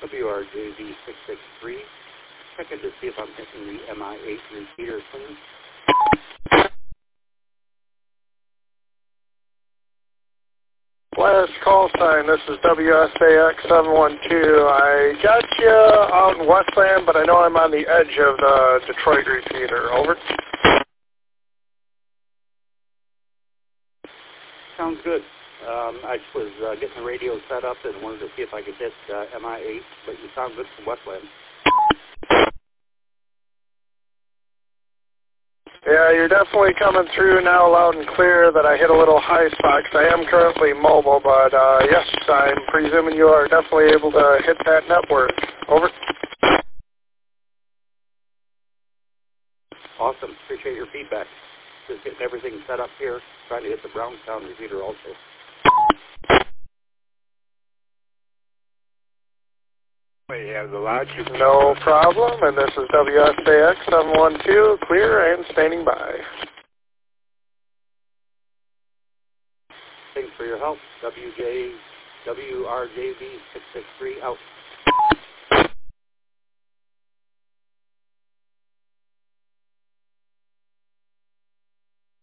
WRJV 663. Checking to see if I'm hitting the MI8 repeater clean. Last call sign, this is WSAX 712. I got you out in Westland, but I know I'm on the edge of the Detroit repeater. Over. Sounds good. I was getting the radio set up and wanted to see if I could hit MI8, but you sound good from Westland. Yeah, you're definitely coming through now loud and clear. That I hit a little high spot because I am currently mobile, but yes, I'm presuming you are definitely able to hit that network. Over. Awesome. Appreciate your feedback. Just getting everything set up here, trying to hit the Brownstown repeater also. We have the lodge. No problem, and this is WSAX 712, clear and standing by. Thanks for your help. WRJV 663 out.